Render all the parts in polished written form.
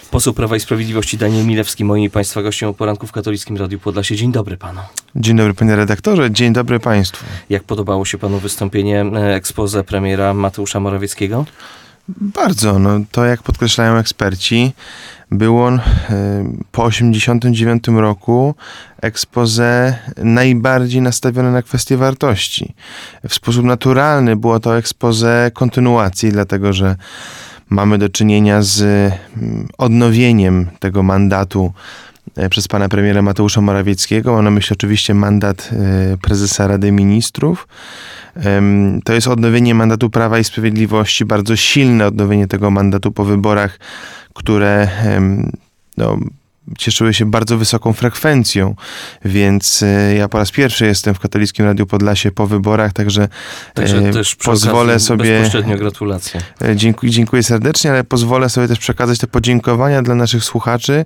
Poseł Prawa i Sprawiedliwości Daniel Milewski, moim i Państwa gościem o poranku w Katolickim Radiu Podlasie. Dzień dobry panu. Dzień dobry panie redaktorze, dzień dobry państwu. Jak podobało się panu wystąpienie, exposé premiera Mateusza Morawieckiego? Bardzo. To jak podkreślają eksperci, był on po 1989 roku exposé najbardziej nastawione na kwestie wartości. W sposób naturalny było to exposé kontynuacji, dlatego że mamy do czynienia z odnowieniem tego mandatu przez pana premiera Mateusza Morawieckiego. Mam na myśli oczywiście mandat prezesa Rady Ministrów. To jest odnowienie mandatu Prawa i Sprawiedliwości, bardzo silne odnowienie tego mandatu po wyborach, które cieszyły się bardzo wysoką frekwencją, więc ja po raz pierwszy jestem w Katolickim Radiu Podlasie po wyborach, także też pozwolę sobie... Bezpośrednio gratulacje. Dziękuję serdecznie, ale pozwolę sobie też przekazać te podziękowania dla naszych słuchaczy.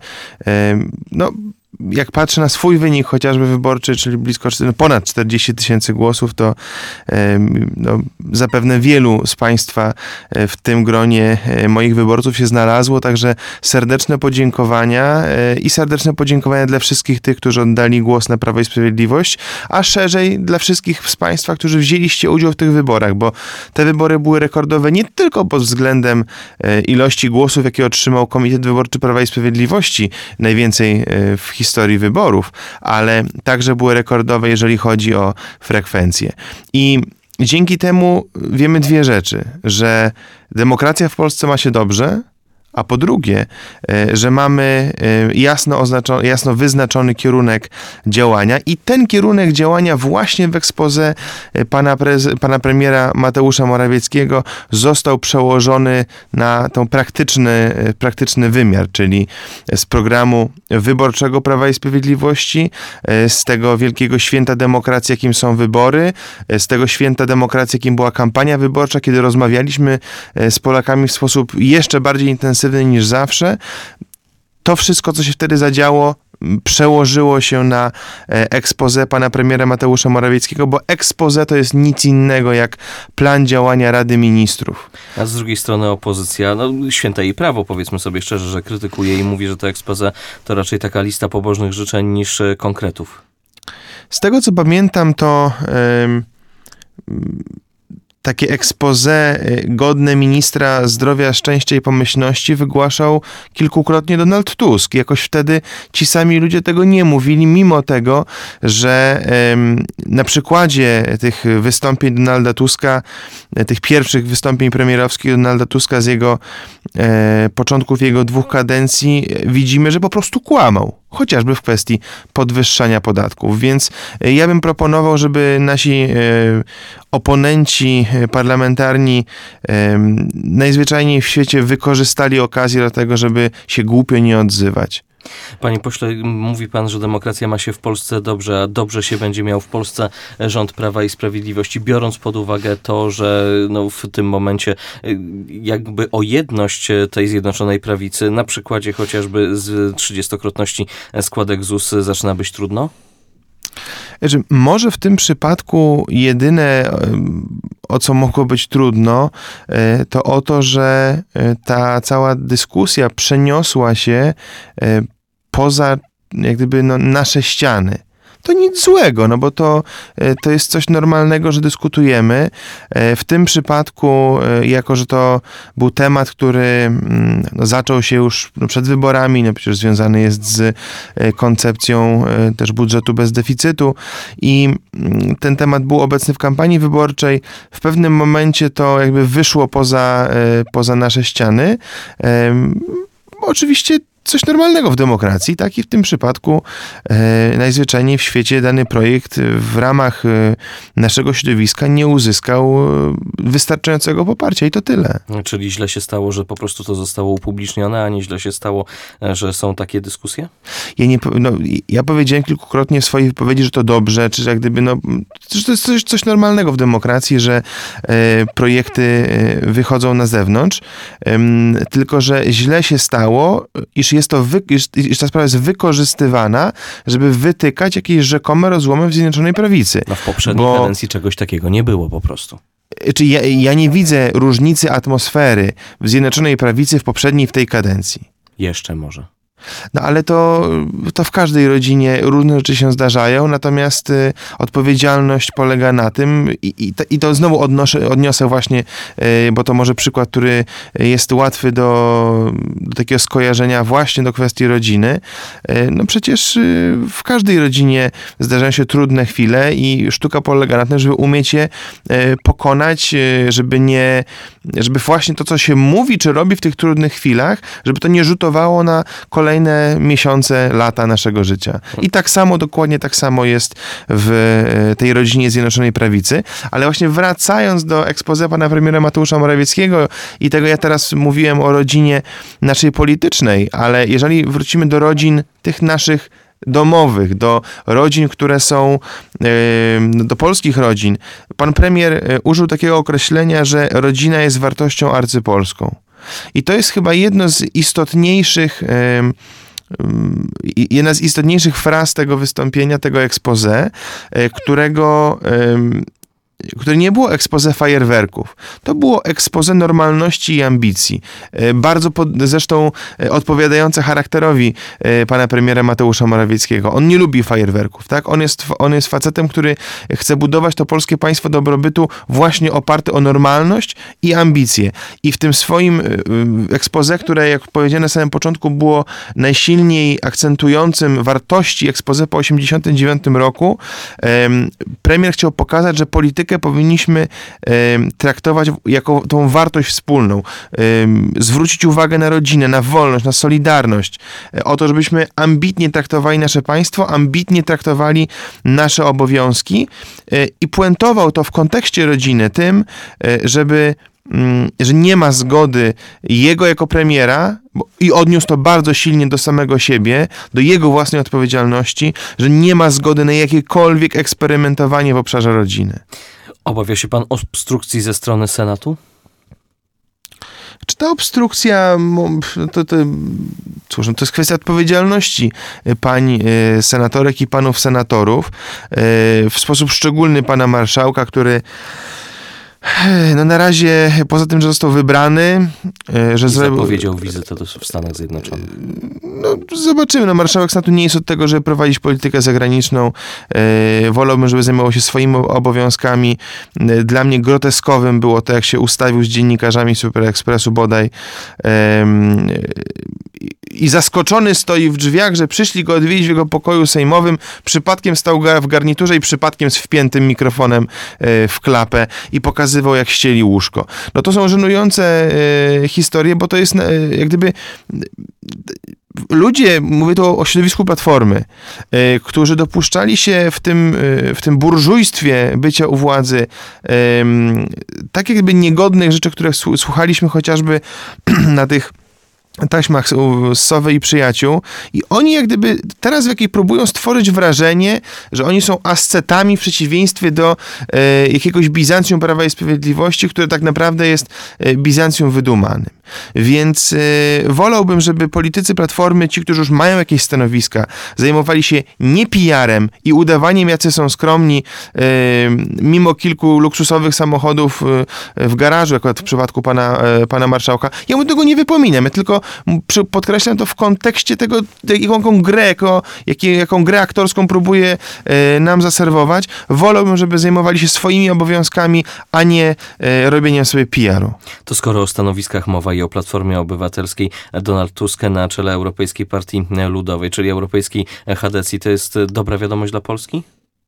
Jak patrzę na swój wynik, chociażby wyborczy, czyli ponad 40 000 głosów, to zapewne wielu z państwa w tym gronie moich wyborców się znalazło, także serdeczne podziękowania i serdeczne podziękowania dla wszystkich tych, którzy oddali głos na Prawo i Sprawiedliwość, a szerzej dla wszystkich z państwa, którzy wzięliście udział w tych wyborach, bo te wybory były rekordowe nie tylko pod względem ilości głosów, jakie otrzymał Komitet Wyborczy Prawa i Sprawiedliwości, najwięcej w historii wyborów, ale także były rekordowe, jeżeli chodzi o frekwencję. I dzięki temu wiemy dwie rzeczy, że demokracja w Polsce ma się dobrze, a po drugie, że mamy jasno wyznaczony kierunek działania i ten kierunek działania właśnie w exposé pana premiera Mateusza Morawieckiego został przełożony na tą praktyczny wymiar, czyli z programu wyborczego Prawa i Sprawiedliwości, z tego wielkiego święta demokracji, jakim są wybory, z tego święta demokracji, jakim była kampania wyborcza, kiedy rozmawialiśmy z Polakami w sposób jeszcze bardziej intensywny niż zawsze. To wszystko, co się wtedy zadziało, przełożyło się na exposé pana premiera Mateusza Morawieckiego, bo exposé to jest nic innego jak plan działania Rady Ministrów. A z drugiej strony opozycja, święte jej prawo, powiedzmy sobie szczerze, że krytykuje i mówi, że to exposé to raczej taka lista pobożnych życzeń niż konkretów. Z tego, co pamiętam, to takie exposé godne ministra zdrowia, szczęścia i pomyślności wygłaszał kilkukrotnie Donald Tusk. Jakoś wtedy ci sami ludzie tego nie mówili, mimo tego, że na przykładzie tych wystąpień Donalda Tuska, tych pierwszych wystąpień premierowskich Donalda Tuska z jego początków jego 2 kadencji widzimy, że po prostu kłamał. Chociażby w kwestii podwyższania podatków. Więc ja bym proponował, żeby nasi oponenci parlamentarni najzwyczajniej w świecie wykorzystali okazję do tego, żeby się głupio nie odzywać. Panie pośle, mówi pan, że demokracja ma się w Polsce dobrze, a dobrze się będzie miał w Polsce rząd Prawa i Sprawiedliwości, biorąc pod uwagę to, że w tym momencie jakby o jedność tej Zjednoczonej Prawicy, na przykładzie chociażby z 30-krotności składek ZUS, zaczyna być trudno? Może w tym przypadku jedyne, o co mogło być trudno, to o to, że ta cała dyskusja przeniosła się poza jak gdyby nasze ściany. To nic złego, bo to jest coś normalnego, że dyskutujemy. W tym przypadku, jako że to był temat, który zaczął się już przed wyborami, przecież związany jest z koncepcją też budżetu bez deficytu i ten temat był obecny w kampanii wyborczej. W pewnym momencie to jakby wyszło poza nasze ściany. Oczywiście coś normalnego w demokracji, tak? I w tym przypadku najzwyczajniej w świecie dany projekt w ramach naszego środowiska nie uzyskał wystarczającego poparcia i to tyle. Czyli źle się stało, że po prostu to zostało upublicznione, a nie źle się stało, że są takie dyskusje? Ja powiedziałem kilkukrotnie w swojej wypowiedzi, że to dobrze, czy jak gdyby, że to jest coś normalnego w demokracji, że projekty wychodzą na zewnątrz, tylko że źle się stało, iż ta sprawa jest wykorzystywana, żeby wytykać jakieś rzekome rozłomy w Zjednoczonej Prawicy. W poprzedniej kadencji czegoś takiego nie było po prostu. Ja nie widzę różnicy atmosfery w Zjednoczonej Prawicy w poprzedniej w tej kadencji. Jeszcze może. No ale to w każdej rodzinie różne rzeczy się zdarzają, natomiast odpowiedzialność polega na tym i to znowu odniosę właśnie, bo to może przykład, który jest łatwy do takiego skojarzenia właśnie do kwestii rodziny. No przecież w każdej rodzinie zdarzają się trudne chwile i sztuka polega na tym, żeby umieć je pokonać, żeby właśnie to, co się mówi czy robi w tych trudnych chwilach, żeby to nie rzutowało na kolejne miesiące, lata naszego życia. I dokładnie tak samo jest w tej rodzinie Zjednoczonej Prawicy. Ale właśnie wracając do exposé pana premiera Mateusza Morawieckiego i tego, ja teraz mówiłem o rodzinie naszej politycznej, ale jeżeli wrócimy do rodzin tych naszych domowych, do rodzin, które są, do polskich rodzin, pan premier użył takiego określenia, że rodzina jest wartością arcypolską. I to jest chyba jedna z istotniejszych fraz tego wystąpienia, tego exposé, które nie było exposé fajerwerków. To było exposé normalności i ambicji. Bardzo zresztą odpowiadające charakterowi pana premiera Mateusza Morawieckiego. On nie lubi fajerwerków, tak? On jest facetem, który chce budować to polskie państwo dobrobytu właśnie oparte o normalność i ambicje. I w tym swoim exposé, które, jak powiedziałem na samym początku, było najsilniej akcentującym wartości exposé po 1989 roku, premier chciał pokazać, że politykę powinniśmy traktować jako tą wartość wspólną. Zwrócić uwagę na rodzinę, na wolność, na solidarność. O to, żebyśmy ambitnie traktowali nasze państwo, ambitnie traktowali nasze obowiązki i puentował to w kontekście rodziny tym, że nie ma zgody jego jako premiera i odniósł to bardzo silnie do samego siebie, do jego własnej odpowiedzialności, że nie ma zgody na jakiekolwiek eksperymentowanie w obszarze rodziny. Obawia się pan obstrukcji ze strony Senatu? Czy ta obstrukcja, cóż, to jest kwestia odpowiedzialności pań senatorek i panów senatorów, w sposób szczególny pana marszałka, który na razie, poza tym, że został wybrany, że zapowiedział wizytę w Stanach Zjednoczonych. Zobaczymy. Marszałek Senatu nie jest od tego, żeby prowadzić politykę zagraniczną. Wolałbym, żeby zajmował się swoimi obowiązkami. Dla mnie groteskowym było to, jak się ustawił z dziennikarzami Super Expressu bodaj. I zaskoczony stoi w drzwiach, że przyszli go odwiedzić w jego pokoju sejmowym. Przypadkiem stał w garniturze i przypadkiem z wpiętym mikrofonem w klapę i pokazywał, jak ścieli łóżko. No to są żenujące historie, bo to jest jak gdyby ludzie, mówię tu o środowisku Platformy, którzy dopuszczali się w tym burżujstwie bycia u władzy tak jakby niegodnych rzeczy, które słuchaliśmy chociażby na tych taśmach z Sowy i Przyjaciół i oni jak gdyby teraz próbują stworzyć wrażenie, że oni są ascetami w przeciwieństwie do jakiegoś Bizancjum Prawa i Sprawiedliwości, które tak naprawdę jest Bizancjum wydumanym. Więc wolałbym, żeby politycy Platformy, ci, którzy już mają jakieś stanowiska, zajmowali się nie PR-em i udawaniem, jacy są skromni, mimo kilku luksusowych samochodów w garażu, jak w przypadku pana marszałka. Ja mu tego nie wypominam, ja tylko podkreślam to w kontekście tego, jaką grę aktorską próbuje nam zaserwować. Wolałbym, żeby zajmowali się swoimi obowiązkami, a nie robieniem sobie PR-u. To skoro o stanowiskach mowa i o Platformie Obywatelskiej, Donald Tusk na czele Europejskiej Partii Ludowej, czyli Europejskiej Chadecji, to jest dobra wiadomość dla Polski?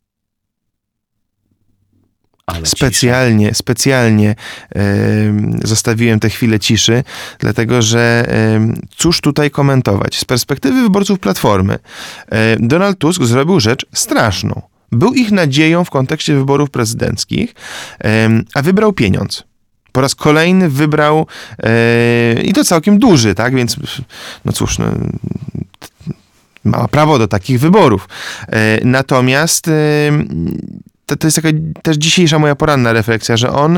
Specjalnie zostawiłem tę chwilę ciszy, dlatego że cóż tutaj komentować? Z perspektywy wyborców Platformy Donald Tusk zrobił rzecz straszną. Był ich nadzieją w kontekście wyborów prezydenckich, a wybrał pieniądz. Po raz kolejny wybrał i to całkiem duży, tak? Więc no cóż, ma prawo do takich wyborów. Natomiast to jest taka też dzisiejsza moja poranna refleksja, że on,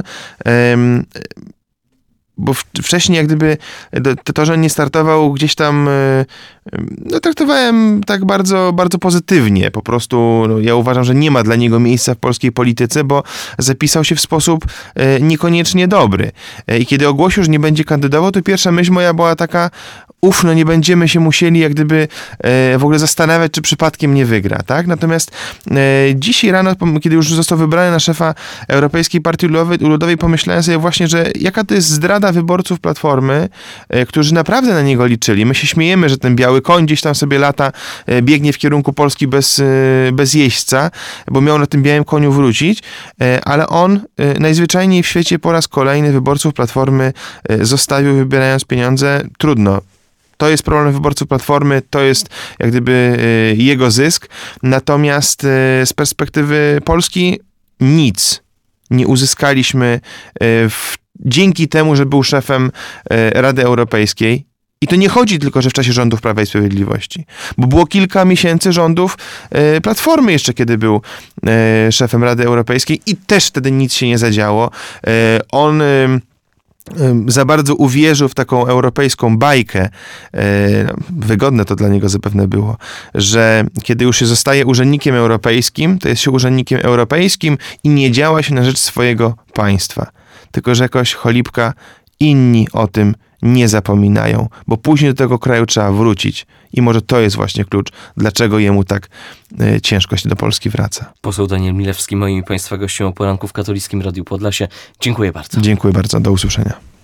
bo wcześniej jak gdyby to, że nie startował gdzieś tam, traktowałem tak bardzo, bardzo pozytywnie. Po prostu ja uważam, że nie ma dla niego miejsca w polskiej polityce, bo zapisał się w sposób niekoniecznie dobry. I kiedy ogłosił, że nie będzie kandydował, to pierwsza myśl moja była taka, ufno, nie będziemy się musieli jak gdyby w ogóle zastanawiać, czy przypadkiem nie wygra, tak? Natomiast dzisiaj rano, kiedy już został wybrany na szefa Europejskiej Partii Ludowej, pomyślałem sobie właśnie, że jaka to jest zdrada wyborców Platformy, którzy naprawdę na niego liczyli. My się śmiejemy, że ten biały koń gdzieś tam sobie lata, biegnie w kierunku Polski bez jeźdźca, bo miał na tym białym koniu wrócić, ale on najzwyczajniej w świecie po raz kolejny wyborców Platformy zostawił, wybierając pieniądze. Trudno. To jest problem wyborców Platformy, to jest jak gdyby jego zysk. Natomiast z perspektywy Polski nic nie uzyskaliśmy dzięki temu, że był szefem Rady Europejskiej. I to nie chodzi tylko, że w czasie rządów Prawa i Sprawiedliwości, bo było kilka miesięcy rządów Platformy jeszcze, kiedy był szefem Rady Europejskiej i też wtedy nic się nie zadziało. On za bardzo uwierzył w taką europejską bajkę, wygodne to dla niego zapewne było, że kiedy już się zostaje urzędnikiem europejskim, to jest się urzędnikiem europejskim i nie działa się na rzecz swojego państwa. Tylko, że jakoś cholipka inni o tym nie zapominają, bo później do tego kraju trzeba wrócić. I może to jest właśnie klucz, dlaczego jemu tak ciężko się do Polski wraca. Poseł Daniel Milewski, moim i Państwa gościem o poranku w Katolickim Radiu Podlasie. Dziękuję bardzo. Dziękuję bardzo. Do usłyszenia.